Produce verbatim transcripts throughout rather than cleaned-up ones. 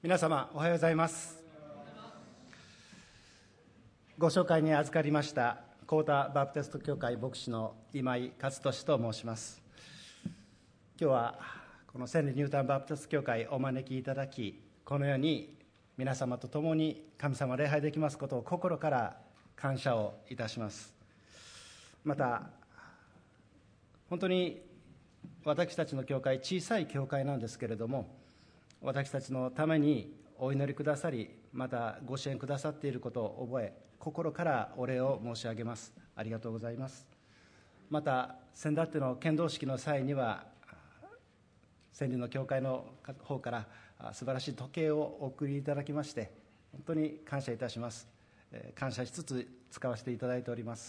皆様おはようございます。ご紹介に預かりました幸田バプテスト教会牧師の今井勝利と申します。今日はこの千里ニュータンバプテスト教会お招きいただき、このように皆様と共に神様を礼拝できますことを心から感謝をいたします。また本当に私たちの教会、小さい教会なんですけれども、私たちのためにお祈りくださり、またご支援くださっていることを覚え、心からお礼を申し上げます。ありがとうございます。また先だっての献堂式の際には、千里の教会の方から素晴らしい時計をお送りいただきまして、本当に感謝いたします。感謝しつつ使わせていただいております。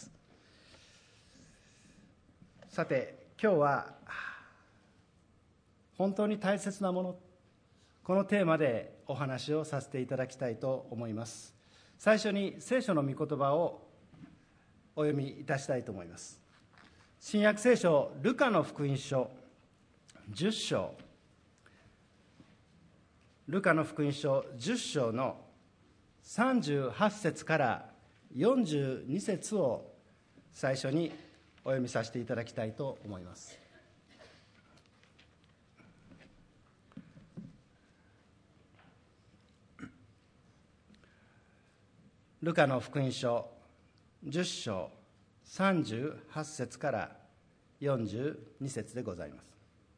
さて、今日は本当に大切なもの、このテーマでお話をさせていただきたいと思います。最初に聖書の御言葉をお読みいたしたいと思います。新約聖書ルカの福音書じゅっ章、ルカの福音書じゅっ章のさんじゅうはち節からよんじゅうに節を最初にお読みさせていただきたいと思います。ルカの福音書じゅっ章さんじゅうはち節からよんじゅうに節でございます。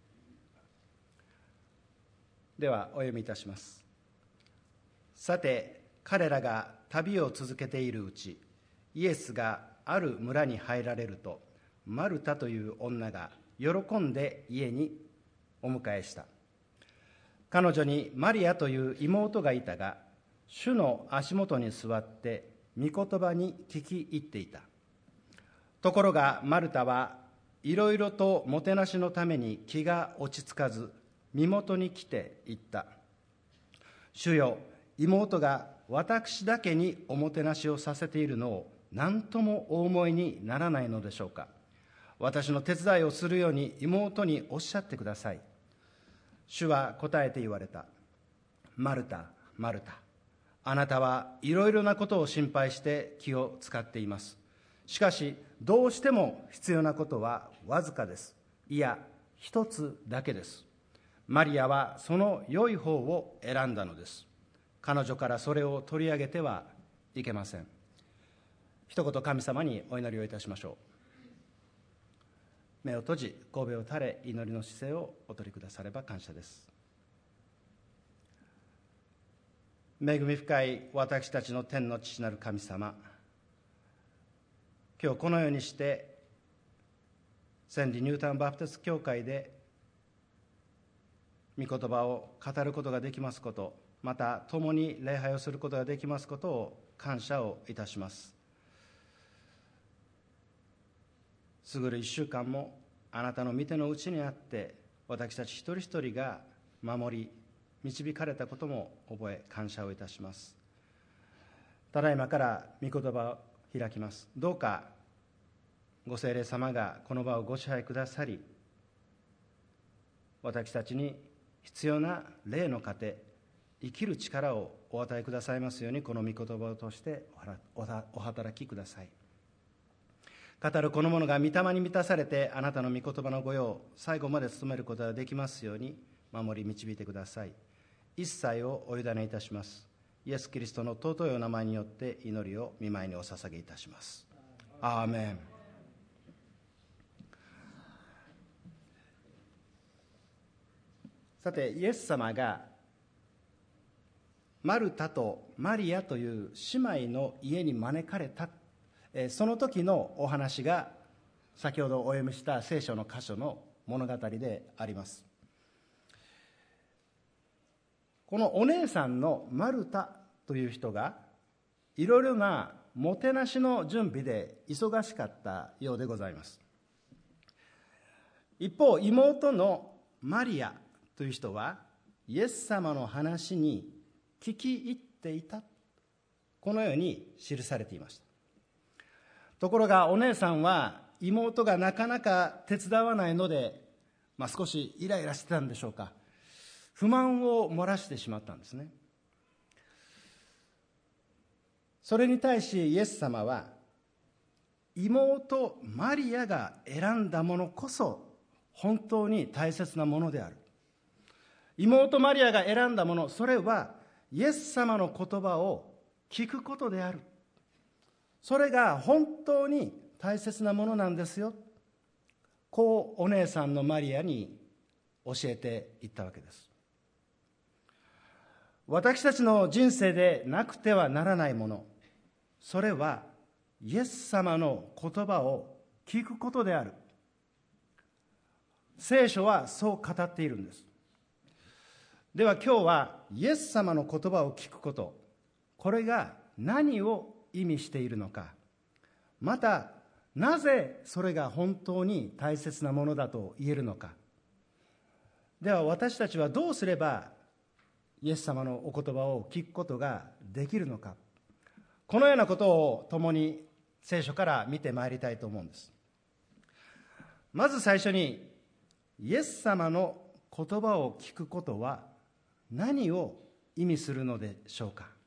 ではお読みいたします。さて、彼らが旅を続けているうち、イエスがある村に入られると、マルタという女が喜んで家にお迎えした。彼女にマリアという妹がいたが、主の足元に座って御言葉に聞き入っていた。ところがマルタはいろいろともてなしのために気が落ち着かず、身元に来て言った。主よ、妹が私だけにおもてなしをさせているのを何ともお思いにならないのでしょうか。私の手伝いをするように妹におっしゃってください。主は答えて言われた。マルタ、マルタ、あなたはいろいろなことを心配して気を使っています。しかしどうしても必要なことはわずかです。いや、一つだけです。マリアはその良い方を選んだのです。彼女からそれを取り上げてはいけません。一言神様にお祈りをいたしましょう。目を閉じ、頭を垂れ、祈りの姿勢をお取りくだされば感謝です。恵み深い私たちの天の父なる神様、今日このようにして千里ニュータンバプテスト教会で御言葉を語ることができますこと、また共に礼拝をすることができますことを感謝をいたします。過ぐる一週間もあなたの御手の内にあって、私たち一人一人が守り導かれたことも覚え感謝をいたします。ただいまから御言葉を開きます。どうかご聖霊様がこの場をご支配くださり、私たちに必要な霊の糧、生きる力をお与えくださいますように、この御言葉を通してお働きください。語るこのものが御霊に満たされて、あなたの御言葉の御用を最後まで務めることができますように守り導いてください。一切をお委ねいたします。イエス・キリストの尊いお名前によって祈りを御前にお捧げいたします。アーメン。さて、イエス様がマルタとマリアという姉妹の家に招かれた、その時のお話が先ほどお読みした聖書の箇所の物語であります。このお姉さんのマルタという人がいろいろなもてなしの準備で忙しかったようでございます。一方、妹のマリアという人はイエス様の話に聞き入っていた、このように記されていました。ところがお姉さんは妹がなかなか手伝わないので、まあ、少しイライラしてたんでしょうか、不満を漏らしてしまったんですね。 それに対しイエス様は、妹マリアが選んだものこそ本当に大切なものである。妹マリアが選んだもの、それはイエス様の言葉を聞くことである。それが本当に大切なものなんですよ。こうお姉さんのマリアに教えていったわけです。私たちの人生でなくてはならないもの、それはイエス様の言葉を聞くことである。聖書はそう語っているんです。では今日はイエス様の言葉を聞くこと、これが何を意味しているのか、またなぜそれが本当に大切なものだと言えるのか。では私たちはどうすればイエス様のお言葉を聞くことができるのか。このようなことを共に聖書から見てまいりたいと思うんです。まず最初に、イエス様の言葉を聞くことは何を意味するのでしょうか。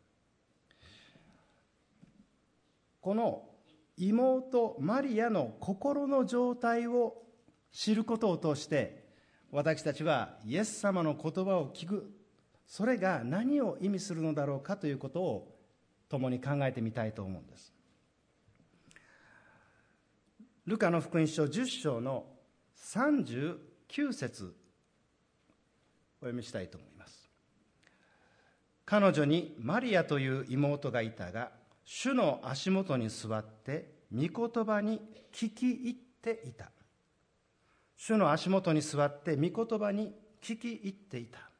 この妹マリアの心の状態を知ることを通して、私たちはイエス様の言葉を聞く、それが何を意味するのだろうかということを共に考えてみたいと思うんです。ルカの福音書じゅっ章のさんじゅうきゅう節お読みしたいと思います。彼女にマリアという妹がいたが、主の足元に座って御言葉に聞き入っていた。主の足元に座って御言葉に聞き入っていた。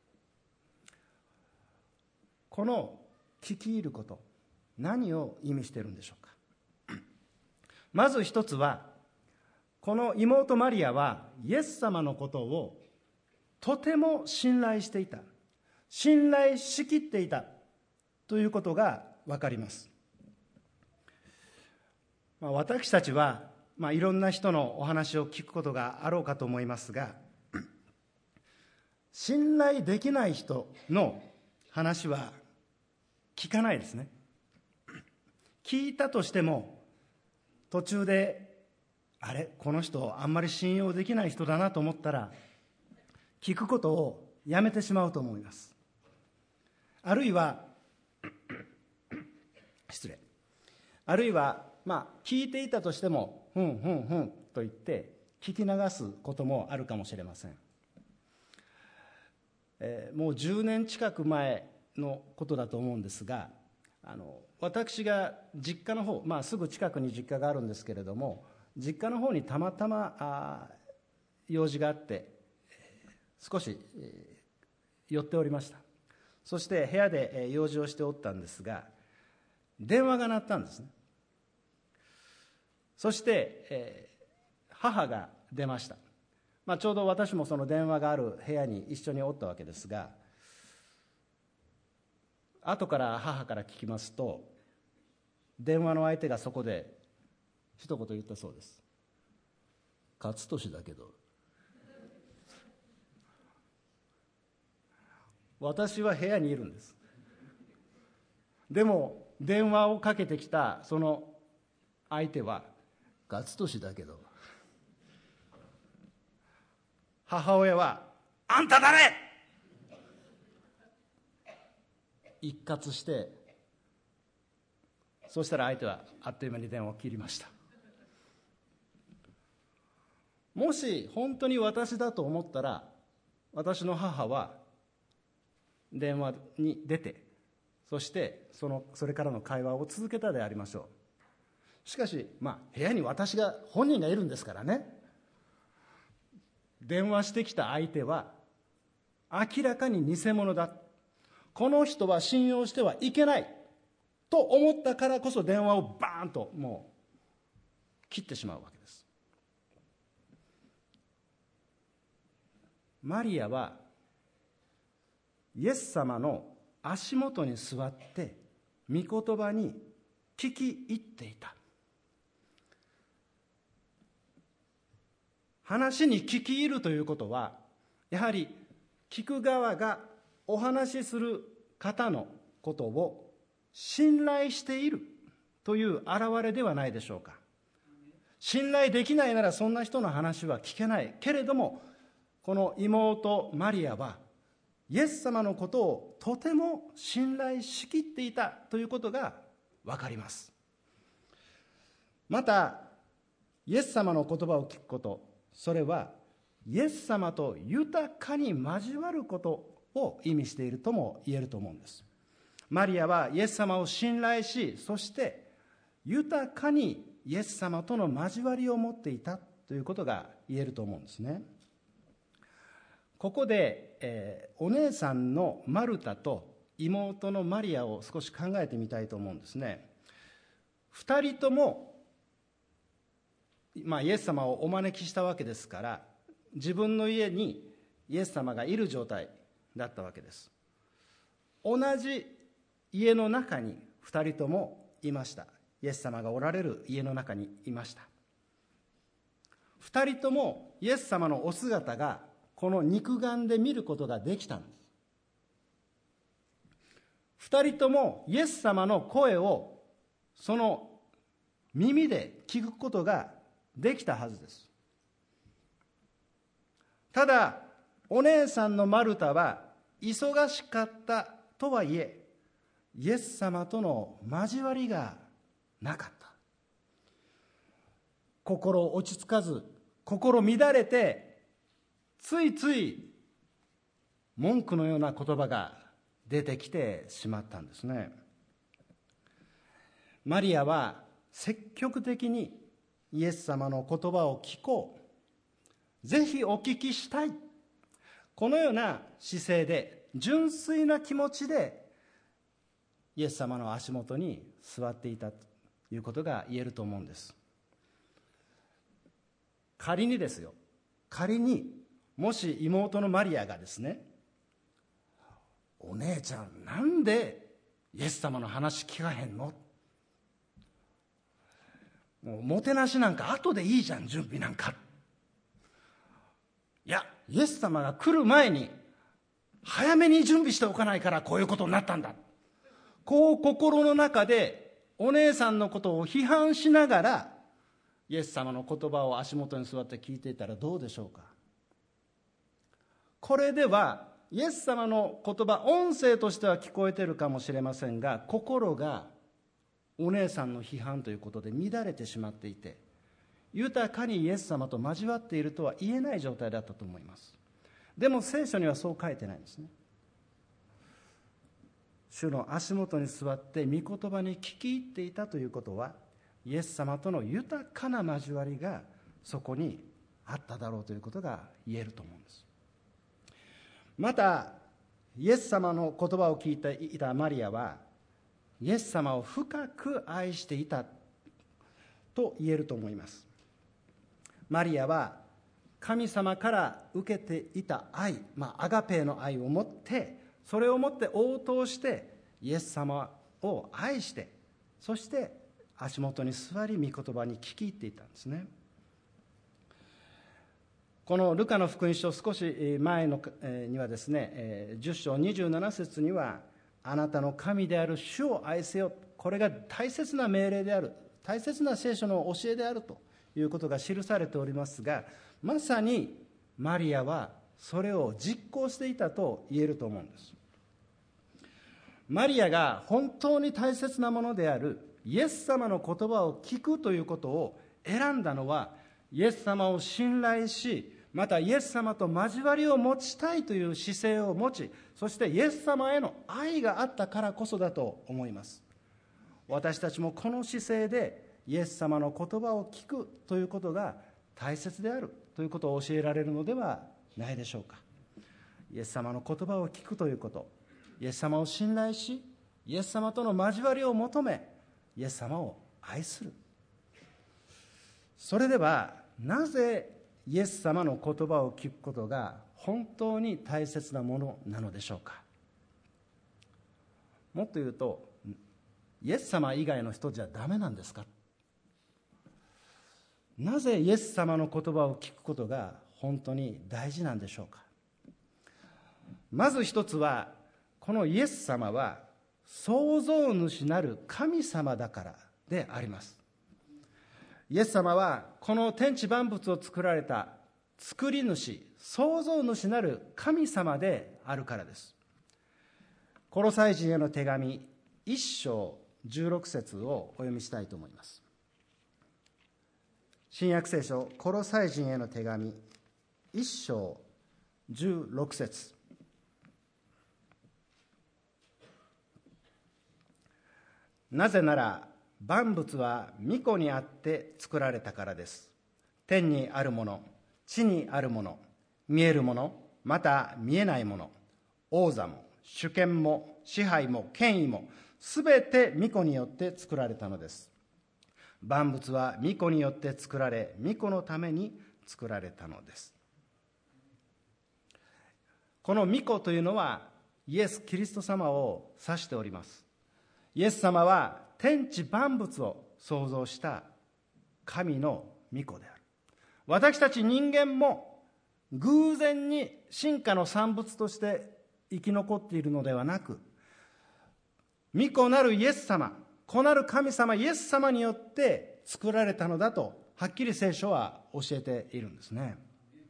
この聞き入ること、何を意味しているんでしょうか。まず一つは、この妹マリアはイエス様のことをとても信頼していた、信頼しきっていたということが分かります。まあ、私たちは、まあ、いろんな人のお話を聞くことがあろうかと思いますが、信頼できない人の話は聞かないですね。聞いたとしても途中で、あれこの人あんまり信用できない人だなと思ったら聞くことをやめてしまうと思います。あるいは失礼あるいはまあ聞いていたとしてもふんふんふんと言って聞き流すこともあるかもしれません。えー、もうじゅうねん近く前のことだと思うんですが、あの私が実家の方、まあ、すぐ近くに実家があるんですけれども、実家の方にたまたまあ用事があって少し、えー、寄っておりました。そして部屋で、えー、用事をしておったんですが、電話が鳴ったんですね。そして、えー、母が出ました。まあ、ちょうど私もその電話がある部屋に一緒におったわけですが、後から母から聞きますと、電話の相手がそこで一言言ったそうです。勝利だけど。私は部屋にいるんです。でも電話をかけてきたその相手は勝利だけど。母親はあんた誰？一喝して、そしたら相手はあっという間に電話を切りました。もし本当に私だと思ったら、私の母は電話に出て、そしてそのそれからの会話を続けたでありましょう。しかし、まあ、部屋に私が本人がいるんですからね、電話してきた相手は明らかに偽物だ、この人は信用してはいけないと思ったからこそ電話をバーンともう切ってしまうわけです。マリアはイエス様の足元に座って御言葉に聞き入っていた。話に聞き入るということは、やはり聞く側がお話しする方のことを信頼しているという現れではないでしょうか。信頼できないならそんな人の話は聞けないけれども、この妹マリアはイエス様のことをとても信頼しきっていたということが分かります。またイエス様の言葉を聞くこと、それはイエス様と豊かに交わることを意味しているとも言えると思うんです。マリアはイエス様を信頼し、そして豊かにイエス様との交わりを持っていたということが言えると思うんですね。ここで、えー、お姉さんのマルタと妹のマリアを少し考えてみたいと思うんですね。二人とも、まあ、イエス様をお招きしたわけですから、自分の家にイエス様がいる状態だったわけです。同じ家の中に二人ともいました。イエス様がおられる家の中にいました。二人ともイエス様のお姿がこの肉眼で見ることができたんです。二人ともイエス様の声をその耳で聞くことができたはずです。ただお姉さんのマルタは忙しかったとはいえ、イエス様との交わりがなかった。心落ち着かず、心乱れて、ついつい文句のような言葉が出てきてしまったんですね。マリアは積極的にイエス様の言葉を聞こう、ぜひお聞きしたい、このような姿勢で、純粋な気持ちでイエス様の足元に座っていたということが言えると思うんです。仮にですよ、仮にもし妹のマリアがですね、お姉ちゃんなんでイエス様の話聞かへんの、もうもてなしなんか後でいいじゃん、準備なんか、いやイエス様が来る前に早めに準備しておかないからこういうことになったんだ、こう心の中でお姉さんのことを批判しながらイエス様の言葉を足元に座って聞いていたらどうでしょうか。これではイエス様の言葉、音声としては聞こえているかもしれませんが、心がお姉さんの批判ということで乱れてしまっていて、豊かにイエス様と交わっているとは言えない状態だったと思います。でも聖書にはそう書いてないんですね。主の足元に座って御言葉に聞き入っていたということは、イエス様との豊かな交わりがそこにあっただろうということが言えると思うんです。またイエス様の言葉を聞いていたマリアはイエス様を深く愛していたと言えると思います。マリアは神様から受けていた愛、まあ、アガペーの愛を持って、それをもって応答してイエス様を愛して、そして足元に座り御言葉に聞き入っていたんですね。このルカの福音書少し前のにはですね、じゅっ章にじゅうなな節には、あなたの神である主を愛せよ、これが大切な命令である、大切な聖書の教えであるということが記されておりますが、まさにマリアはそれを実行していたと言えると思うんです。マリアが本当に大切なものであるイエス様の言葉を聞くということを選んだのは、イエス様を信頼し、またイエス様と交わりを持ちたいという姿勢を持ち、そしてイエス様への愛があったからこそだと思います。私たちもこの姿勢でイエス様の言葉を聞くということが大切であるということを教えられるのではないでしょうか。イエス様の言葉を聞くということ、イエス様を信頼し、イエス様との交わりを求め、イエス様を愛する。それではなぜイエス様の言葉を聞くことが本当に大切なものなのでしょうか。もっと言うと、イエス様以外の人じゃダメなんですか。なぜイエス様の言葉を聞くことが本当に大事なんでしょうか。まず一つは、このイエス様は創造主なる神様だからであります。イエス様はこの天地万物を作られた作り主、創造主なる神様であるからです。コロサイ人への手紙いっ章じゅうろく節をお読みしたいと思います。新約聖書コロサイ人への手紙いっ章じゅうろく節。なぜなら万物は御子にあって作られたからです。天にあるもの、地にあるもの、見えるもの、また見えないもの、王座も主権も支配も権威もすべて御子によって作られたのです。万物は御子によって作られ、御子のために作られたのです。この御子というのはイエス・キリスト様を指しております。イエス様は天地万物を創造した神の御子である。私たち人間も偶然に進化の産物として生き残っているのではなく、御子なるイエス様、子なる神様イエス様によって作られたのだとはっきり聖書は教えているんですね。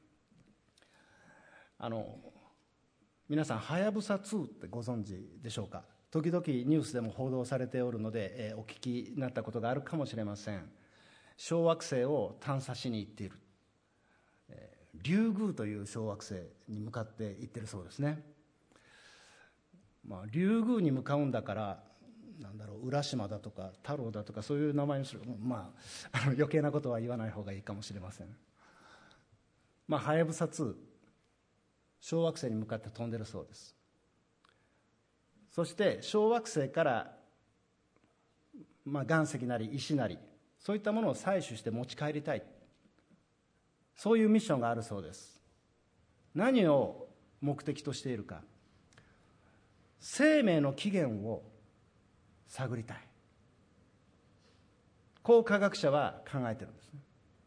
あの皆さんはやぶさツーってご存知でしょうか。時々ニュースでも報道されておるので、えー、お聞きになったことがあるかもしれません。小惑星を探査しに行っている、えー、リュウグウという小惑星に向かって行ってるそうですね。まあ、リュウグウに向かうんだからなんだろう、浦島だとか太郎だとかそういう名前にする、まあ、あの余計なことは言わない方がいいかもしれません。まあはやぶさツー、小惑星に向かって飛んでるそうです。そして小惑星から、まあ、岩石なり石なりそういったものを採取して持ち帰りたい、そういうミッションがあるそうです。何を目的としているか、生命の起源を探りたい、こう科学者は考えているんですね。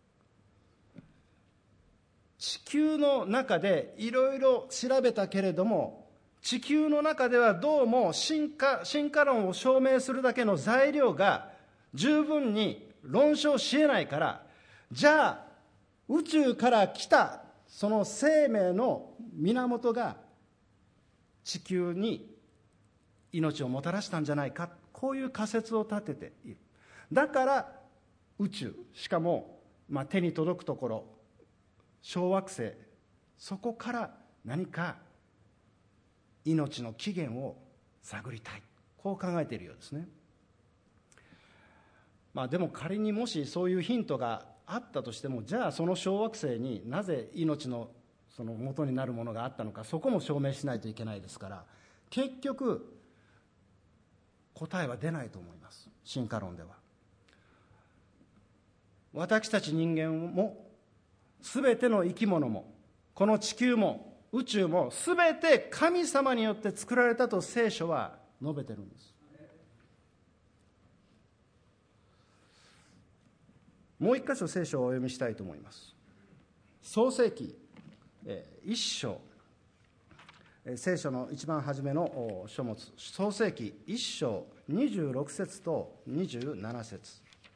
地球の中でいろいろ調べたけれども、地球の中ではどうも進化、進化論を証明するだけの材料が十分に論証し得ないから、じゃあ宇宙から来たその生命の源が地球に命をもたらしたんじゃないか、こういう仮説を立てている。だから宇宙、しかも、まあ、手に届くところ、小惑星、そこから何か命の起源を探りたい、こう考えているようですね。まあ、でも仮にもしそういうヒントがあったとしても、じゃあその小惑星になぜ命のその元になるものがあったのか、そこも証明しないといけないですから、結局答えは出ないと思います。進化論では私たち人間も全ての生き物もこの地球も宇宙も全て神様によって作られたと聖書は述べてるんです。もう一箇所聖書をお読みしたいと思います。創世記一章、聖書の一番初めの書物、創世記一章にじゅうろく節とにじゅうなな節。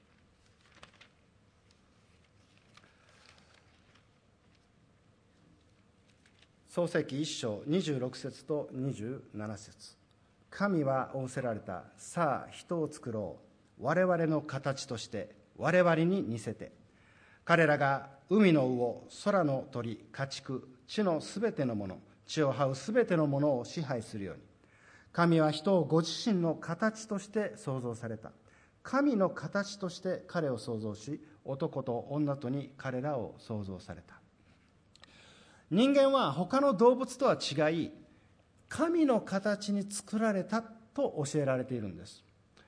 創世記一章にじゅうろく節とにじゅうなな節。神は仰せられた。さあ人を作ろう、我々の形として我々に似せて、彼らが海の魚、空の鳥、家畜、地のすべてのもの、地を這うすべてのものを支配するように。神は人をご自身の形として創造された。神の形として彼を創造し、男と女とに彼らを創造された。人間は他の動物とは違い、神の形に作られたと教えられているんです。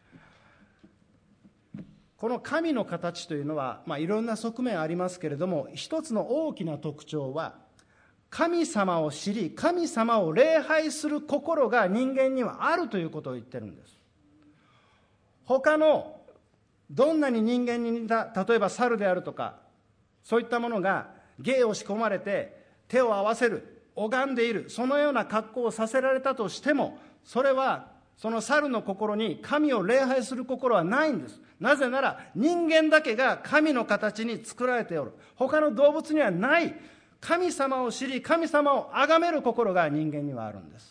この神の形というのは、まあ、いろんな側面ありますけれども、一つの大きな特徴は、神様を知り神様を礼拝する心が人間にはあるということを言ってるんです。他のどんなに人間に似た、例えば猿であるとかそういったものが芸を仕込まれて手を合わせる、拝んでいる、そのような格好をさせられたとしても、それはその猿の心に神を礼拝する心はないんです。 なぜなら人間だけが神の形に作られておる。他の動物にはない神様を知り、神様を崇める心が人間にはあるんです。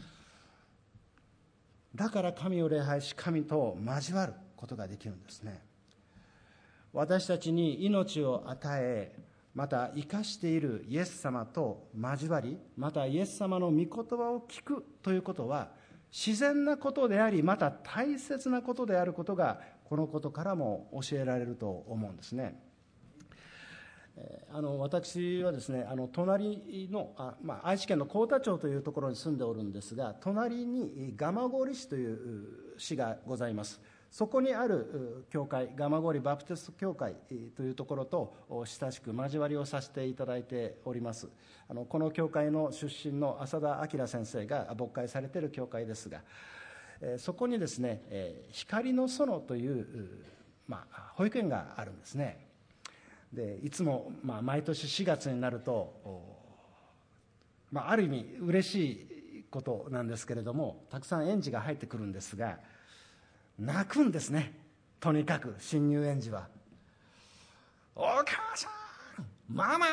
だから神を礼拝し、神と交わることができるんですね。私たちに命を与え、また生かしているイエス様と交わり、またイエス様の御言葉を聞くということは自然なことであり、また大切なことであることがこのことからも教えられると思うんですね。あの私はですね、あの隣のあ、まあ、愛知県の幸田町というところに住んでおるんですが、隣に蒲郡市という市がございます。そこにある教会、蒲郡バプテスト教会というところと親しく交わりをさせていただいております。あのこの教会の出身の浅田明先生が牧会されている教会ですが、そこにですね、光の園という、まあ、保育園があるんですね。でいつも、まあ、毎年しがつになると、まあ、ある意味嬉しいことなんですけれども、たくさん園児が入ってくるんですが、泣くんですね。とにかく新入園児は、お母さん、ママ、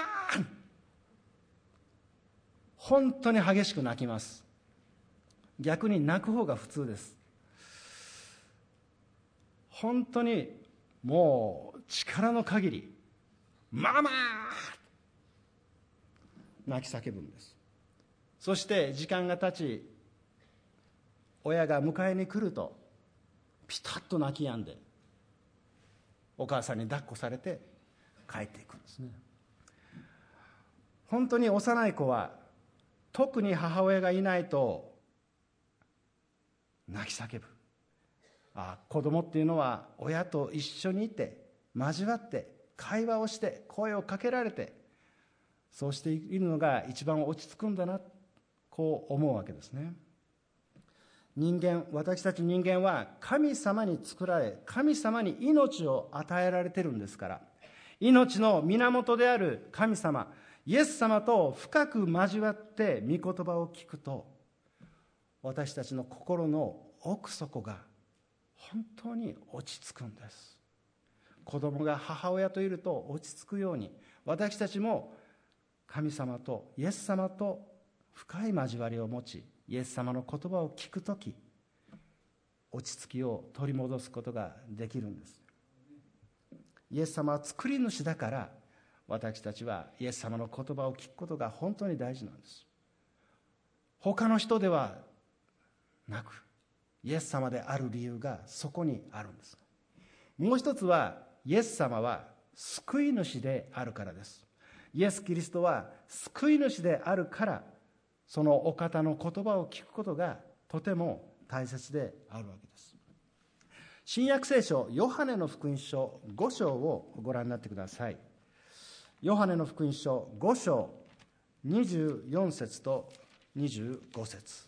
本当に激しく泣きます。逆に泣く方が普通です。本当にもう力の限りママ泣き叫ぶんです。そして時間が経ち、親が迎えに来るとピタッと泣き止んでお母さんに抱っこされて帰っていくんですね。本当に幼い子は特に母親がいないと泣き叫ぶ。ああ、子供っていうのは親と一緒にいて交わって会話をして声をかけられて、そうしているのが一番落ち着くんだな、こう思うわけですね。人間、私たち人間は神様に作られ、神様に命を与えられてるんですから、命の源である神様イエス様と深く交わって御言葉を聞くと、私たちの心の奥底が本当に落ち着くんです。子供が母親といると落ち着くように、私たちも神様とイエス様と深い交わりを持ち、イエス様の言葉を聞くとき、落ち着きを取り戻すことができるんです。イエス様は作り主だから、私たちはイエス様の言葉を聞くことが本当に大事なんです。他の人ではなく、イエス様である理由がそこにあるんです。もう一つは、イエス様は救い主であるからです。イエス・キリストは救い主であるから、そのお方の言葉を聞くことがとても大切であるわけです。新約聖書ヨハネの福音書ご章をご覧になってください。ヨハネの福音書ご章にじゅうよん節とにじゅうご節。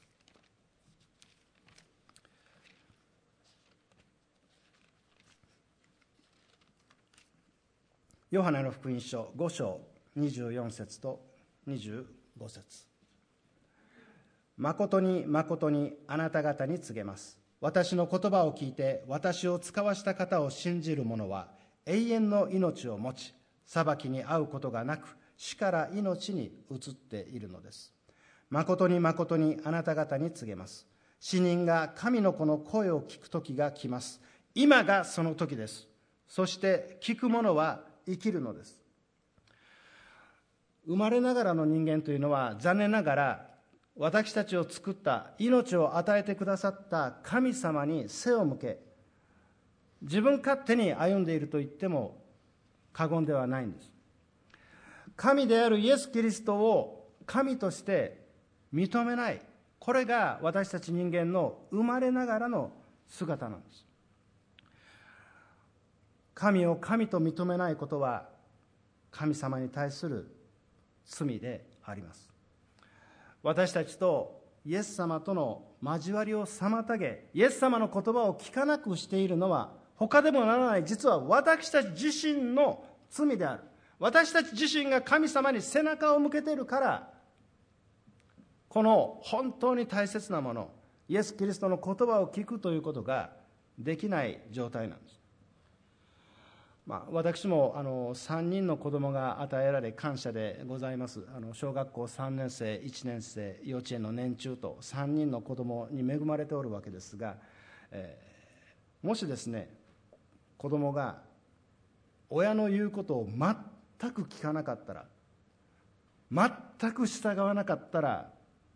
ヨハネの福音書ご章にじゅうよん節とにじゅうご節。誠に誠にあなた方に告げます。私の言葉を聞いて私を使わした方を信じる者は永遠の命を持ち、裁きに遭うことがなく死から命に移っているのです。誠に誠にあなた方に告げます。死人が神の子の声を聞く時が来ます。今がその時です。そして聞く者は生きるのです。生まれながらの人間というのは、残念ながら私たちを作った命を与えてくださった神様に背を向け、自分勝手に歩んでいると言っても過言ではないんです。神であるイエス・キリストを神として認めない、これが私たち人間の生まれながらの姿なんです。神を神と認めないことは神様に対する罪であります。私たちとイエス様との交わりを妨げ、イエス様の言葉を聞かなくしているのは他でもならない、実は私たち自身の罪である。私たち自身が神様に背中を向けているから、この本当に大切なもの、イエス・キリストの言葉を聞くということができない状態なんです。 まあ、私もあのさんにんの子供が与えられ感謝でございます。あの小学校さんねん生、いちねん生、幼稚園の年中とさんにんの子供に恵まれておるわけですが、えー、もしですね、子供が親の言うことを全く聞かなかったら、全く従わなかったら、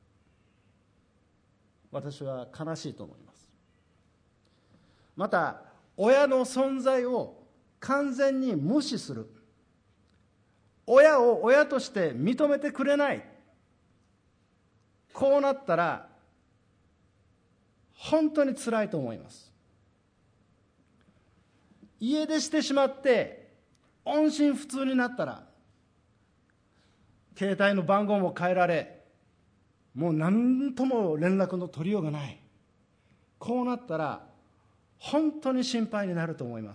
私は悲しいと思います。また、親の存在を完全に無視する、親を親として認めてくれない、こうなったら本当につらいと思います。家出してしまって音信不通になったら、携帯の番号も変えられ、もう何とも連絡の取りようがない、こうなったら本当に心配になると思います。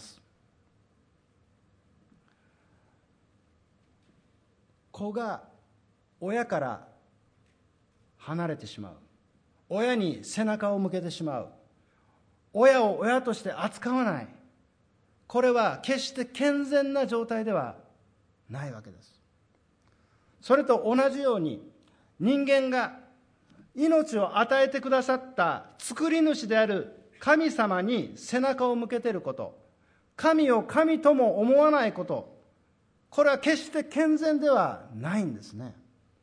子が親から離れてしまう、親に背中を向けてしまう、親を親として扱わない、これは決して健全な状態ではないわけです。それと同じように、人間が命を与えてくださった作り主である神様に背中を向けていること、神を神とも思わないこと、これは決して健全ではないんですね。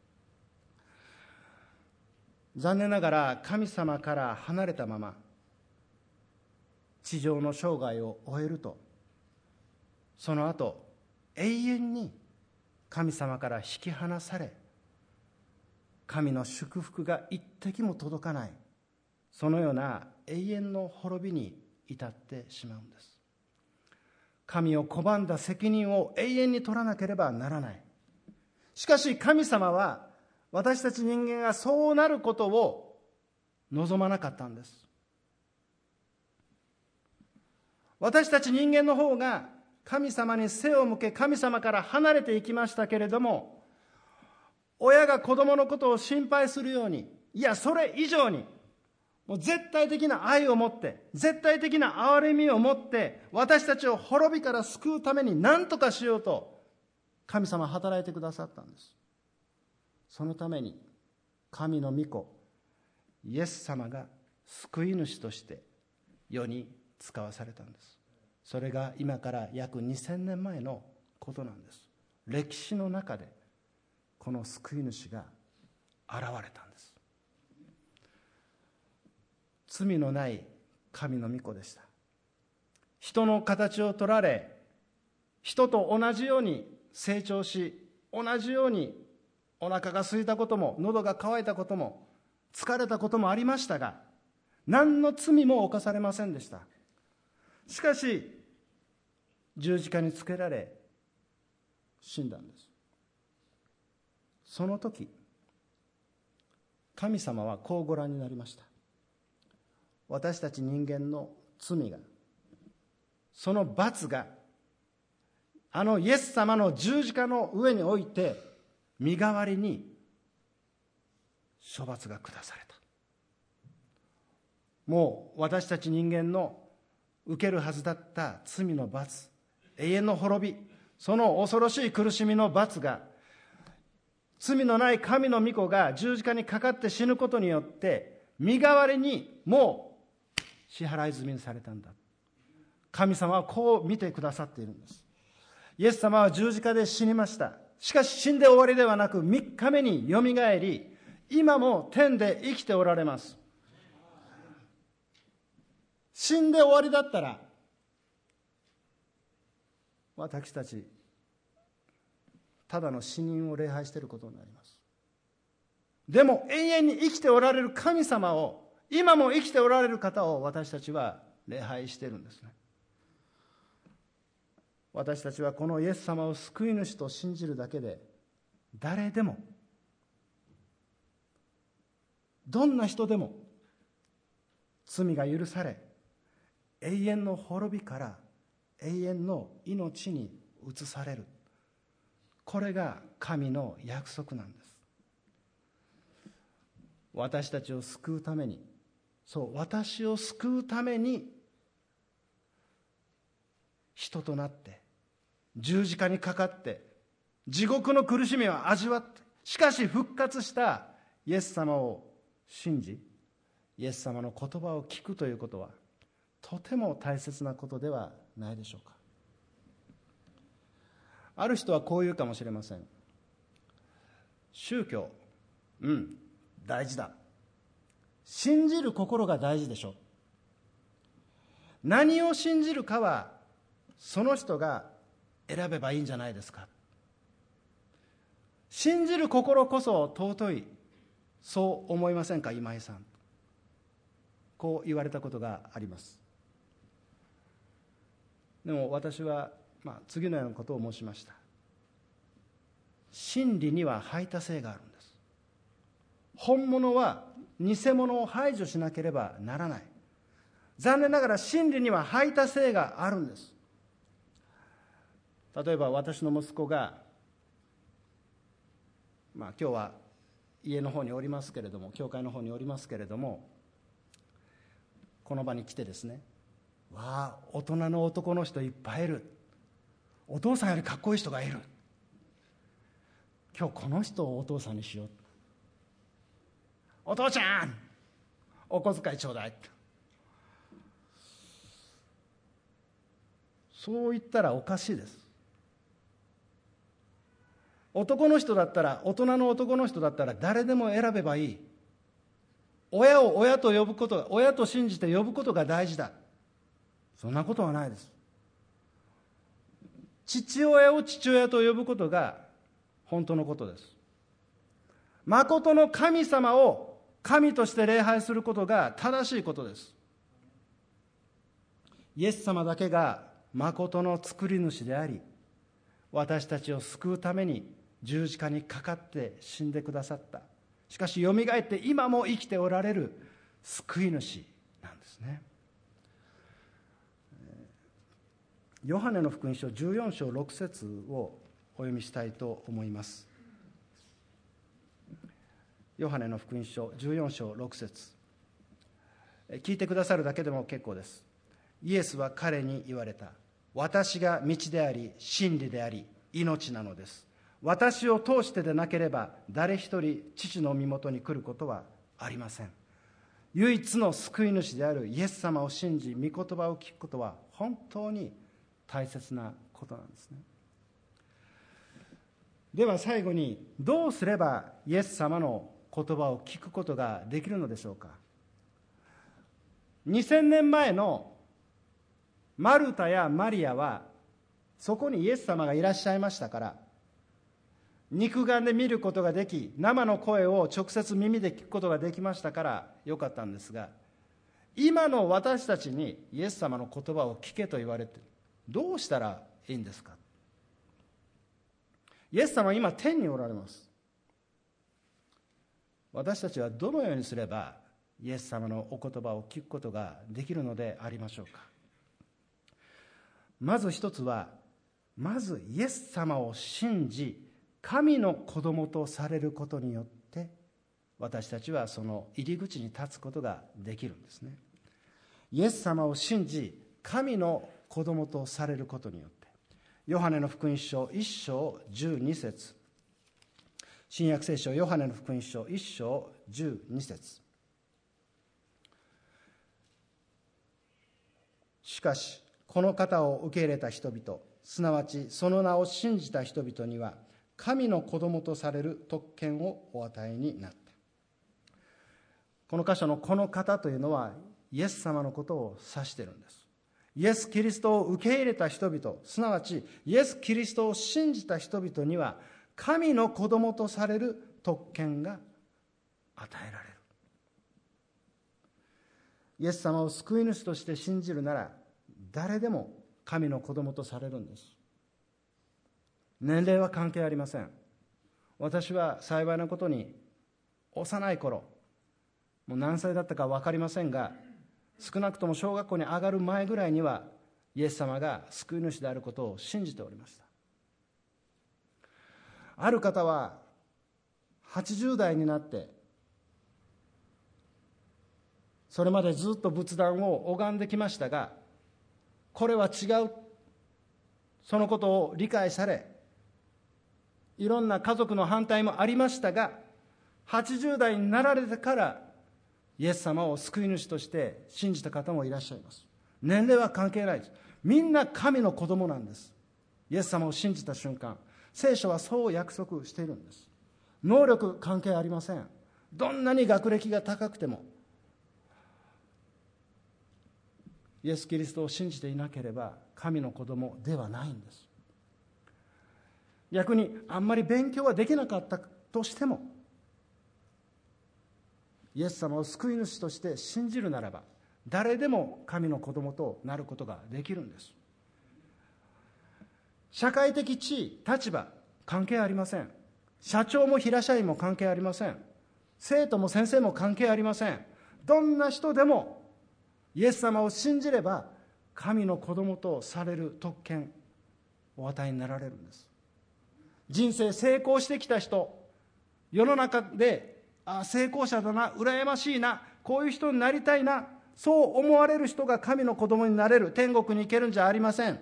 残念ながら神様から離れたまま地上の生涯を終えると、その後永遠に神様から引き離され、神の祝福が一滴も届かない、そのような永遠の滅びに至ってしまうんです。神を拒んだ責任を永遠に取らなければならない。しかし神様は私たち人間がそうなることを望まなかったんです。私たち人間の方が神様に背を向け、神様から離れていきましたけれども、親が子供のことを心配するように、いやそれ以上にもう絶対的な愛を持って、絶対的な憐れみを持って、私たちを滅びから救うために何とかしようと神様は働いてくださったんです。そのために神の御子イエス様が救い主として世に使わされたんです。それが今から約にせんねんまえのことなんです。歴史の中でこの救い主が現れたんです。罪のない神の御子でした。人の形を取られ、人と同じように成長し、同じようにお腹が空いたことも、喉が渇いたことも、疲れたこともありましたが、何の罪も犯されませんでした。しかし十字架につけられ死んだんです。その時神様はこうご覧になりました。私たち人間の罪が、その罰があのイエス様の十字架の上において身代わりに処罰が下された。もう私たち人間の受けるはずだった罪の罰、永遠の滅び、その恐ろしい苦しみの罰が、罪のない神の御子が十字架にかかって死ぬことによって身代わりにもう支払い済みにされたんだ。神様はこう見てくださっているんです。イエス様は十字架で死にました。しかし死んで終わりではなく、みっかめによみがえり、今も天で生きておられます。死んで終わりだったら私たちただの死人を礼拝していることになります。でも永遠に生きておられる神様を、今も生きておられる方を私たちは礼拝しているんですね。私たちはこのイエス様を救い主と信じるだけで、誰でもどんな人でも罪が許され、永遠の滅びから永遠の命に移される。これが神の約束なんです。私たちを救うために、そう私を救うために人となって十字架にかかって地獄の苦しみを味わって、しかし復活したイエス様を信じ、イエス様の言葉を聞くということはとても大切なことではないでしょうか。ある人はこう言うかもしれません。宗教、うん大事だ、信じる心が大事でしょ。何を信じるかはその人が選べばいいんじゃないですか。信じる心こそ尊い、そう思いませんか、今井さん。こう言われたことがあります。でも私は、まあ、次のようなことを申しました。真理には排他性があるんです。本物は偽物を排除しなければならない。残念ながら真理には排他性があるんです。例えば私の息子が、まあ今日は家の方におりますけれども、教会の方におりますけれども、この場に来てですね、わあ大人の男の人いっぱいいる、お父さんよりかっこいい人がいる、今日この人をお父さんにしよう、お父ちゃんお小遣いちょうだい、そう言ったらおかしいです。男の人だったら、大人の男の人だったら誰でも選べばいい。親を親と呼ぶこと、親と信じて呼ぶことが大事だ。そんなことはないです。父親を父親と呼ぶことが本当のことです。誠の神様を神として礼拝することが正しいことです。イエス様だけが誠の作り主であり、私たちを救うために十字架にかかって死んでくださった。しかしよみがえって今も生きておられる救い主なんですね。ヨハネの福音書じゅうよん章ろく節をお読みしたいと思います。ヨハネの福音書じゅうよん章ろく節、聞いてくださるだけでも結構です。イエスは彼に言われた。私が道であり真理であり命なのです。私を通してでなければ誰一人父の身元に来ることはありません。唯一の救い主であるイエス様を信じ、御言葉を聞くことは本当に大切なことなんですね。では最後に、どうすればイエス様の言葉を聞くことができるのでしょうか。にせんねんまえのマルタやマリアはそこにイエス様がいらっしゃいましたから、肉眼で見ることができ、生の声を直接耳で聞くことができましたからよかったんですが、今の私たちにイエス様の言葉を聞けと言われて、どうしたらいいんですか。イエス様は今天におられます。私たちはどのようにすればイエス様のお言葉を聞くことができるのでありましょうか。まず一つは、まずイエス様を信じ神の子供とされることによって、私たちはその入り口に立つことができるんですね。イエス様を信じ神の子供とされることによって、ヨハネの福音書いっ章じゅうに節、新約聖書ヨハネの福音書いっ章じゅうに節、しかしこの方を受け入れた人々、すなわちその名を信じた人々には神の子供とされる特権をお与えになった。この箇所のこの方というのはイエス様のことを指しているんです。イエス・キリストを受け入れた人々、すなわちイエス・キリストを信じた人々には神の子供とされる特権が与えられる。イエス様を救い主として信じるなら、誰でも神の子供とされるんです。年齢は関係ありません。私は幸いなことに幼い頃、もう何歳だったか分かりませんが、少なくとも小学校に上がる前ぐらいにはイエス様が救い主であることを信じておりました。ある方ははちじゅう代になって、それまでずっと仏壇を拝んできましたが、これは違う、 そのことを理解され、いろんな家族の反対もありましたが、はちじゅう代になられてからイエス様を救い主として信じた方もいらっしゃいます。年齢は関係ないです。みんな神の子供なんです。イエス様を信じた瞬間、聖書はそう約束しているんです。能力関係ありません。どんなに学歴が高くても、イエス・キリストを信じていなければ神の子供ではないんです。逆にあんまり勉強はできなかったとしても、イエス様を救い主として信じるならば、誰でも神の子供となることができるんです。社会的地位、立場、関係ありません。社長も平社員も関係ありません。生徒も先生も関係ありません。どんな人でもイエス様を信じれば神の子供とされる特権をお与えになられるんです。人生成功してきた人、世の中であ成功者だな、羨ましいな、こういう人になりたいな、そう思われる人が神の子供になれる、天国に行けるんじゃありません。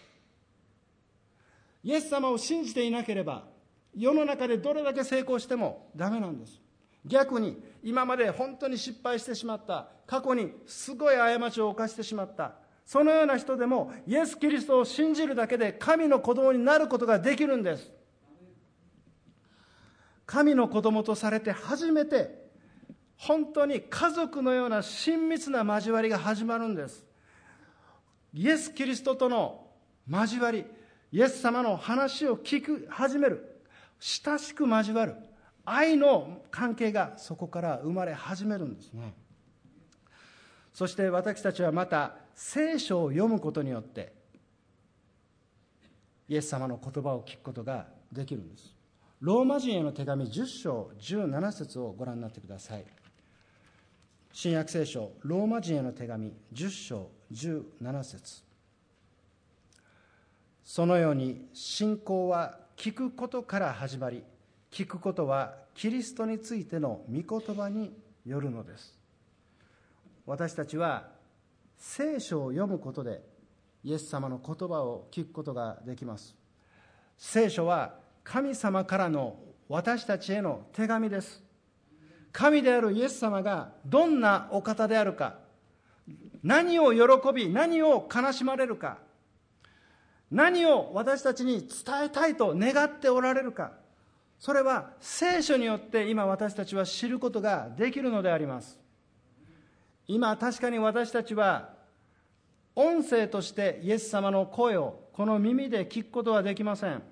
イエス様を信じていなければ世の中でどれだけ成功してもダメなんです。逆に今まで本当に失敗してしまった、過去にすごい過ちを犯してしまった、そのような人でもイエス・キリストを信じるだけで神の子供になることができるんです。神の子供とされて初めて本当に家族のような親密な交わりが始まるんです。イエス・キリストとの交わり、イエス様の話を聞く始める、親しく交わる愛の関係がそこから生まれ始めるんですね。そして私たちはまた聖書を読むことによってイエス様の言葉を聞くことができるんです。ローマ人への手紙じゅっ章じゅうなな節をご覧になってください。新約聖書ローマ人への手紙じゅっ章じゅうなな節。そのように信仰は聞くことから始まり、聞くことはキリストについての御言葉によるのです。私たちは聖書を読むことでイエス様の言葉を聞くことができます。聖書は神様からの私たちへの手紙です。神であるイエス様がどんなお方であるか、何を喜び何を悲しまれるか、何を私たちに伝えたいと願っておられるか、それは聖書によって今私たちは知ることができるのであります。今確かに私たちは音声としてイエス様の声をこの耳で聞くことはできません。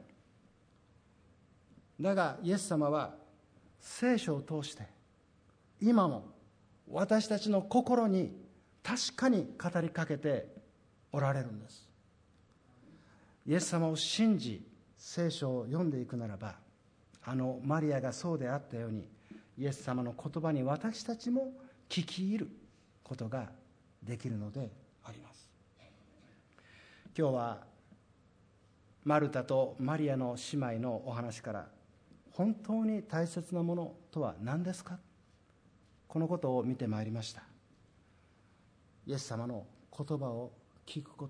だがイエス様は聖書を通して今も私たちの心に確かに語りかけておられるんです。イエス様を信じ聖書を読んでいくならば、あのマリアがそうであったようにイエス様の言葉に私たちも聞き入ることができるのであります。今日はマルタとマリアの姉妹のお話から、本当に大切なものとは何ですか、このことを見てまいりました。イエス様の言葉を聞くこと。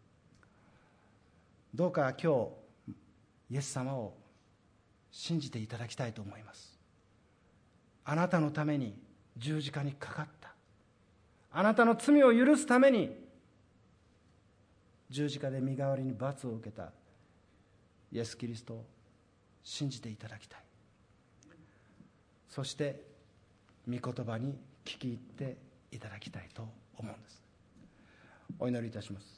どうか今日イエス様を信じていただきたいと思います。あなたのために十字架にかかった、あなたの罪を許すために十字架で身代わりに罰を受けたイエス・キリストを信じていただきたい。そして御言葉に聞き入っていただきたいと思うんです。お祈りいたします。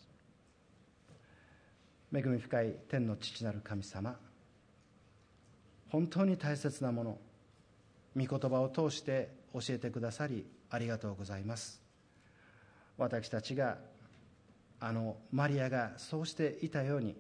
恵み深い天の父なる神様、本当に大切なもの、御言葉を通して教えてくださりありがとうございます。私たちがあのマリアがそうしていたように、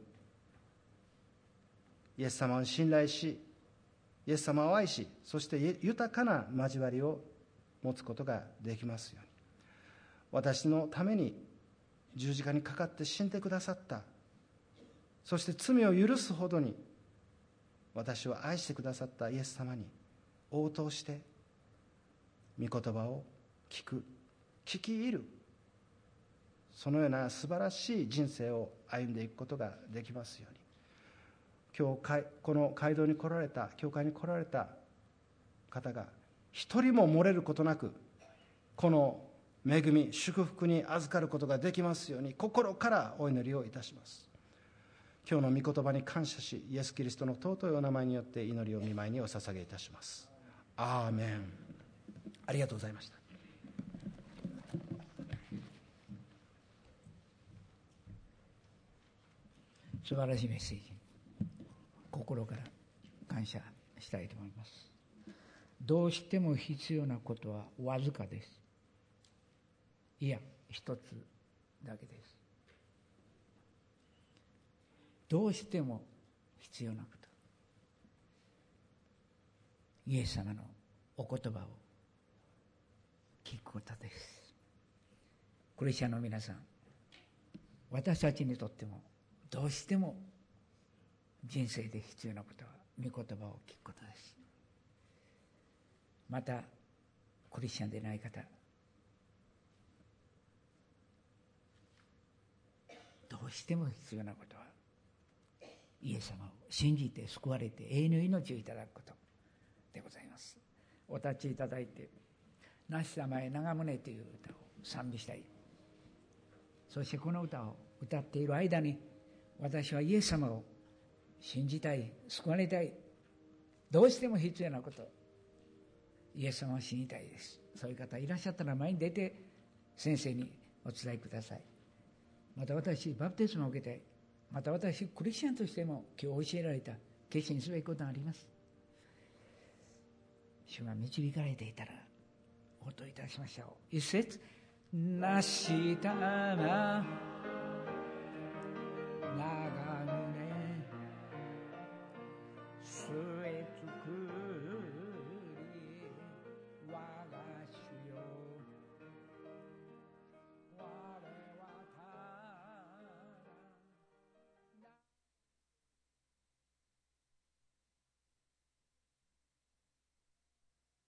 イエス様を信頼し、イエス様を愛し、そして豊かな交わりを持つことができますように。私のために十字架にかかって死んでくださった、そして罪を許すほどに私を愛してくださったイエス様に応答して御言葉を聞く、聞き入る、 そのような素晴らしい人生を歩んでいくことができますように、今日この街道に来られた、教会に来られた方が一人も漏れることなく、この恵み祝福に預かることができますように、心からお祈りをいたします。今日の御言葉に感謝し、イエス・キリストの尊いお名前によって祈りを御前にお捧げいたします。アーメン。ありがとうございました。 素晴らしいメッセージ、心から感謝したいと思います。どうしても必要なことはわずかです。いや、一つだけです。どうしても必要なこと、イエス様のお言葉を聞くことです。クリスチャンの皆さん、私たちにとってもどうしても人生で必要なことは御言葉を聞くことです。またクリスチャンでない方、どうしても必要なことはイエス様を信じて救われて永遠の命をいただくことでございます。お立ちいただいて、なしさまへ長宗という歌を賛美したい。そしてこの歌を歌っている間に、私はイエス様を信じたい、救われたい、どうしても必要なこと、イエス様を信じたいです。そういう方いらっしゃったら前に出て先生にお伝えください。また私バプテスマを受けたい、また私クリスチャンとしても今日教えられた決心すべきことがあります。主が導かれていたら応答いたしましょう。一節、なしたま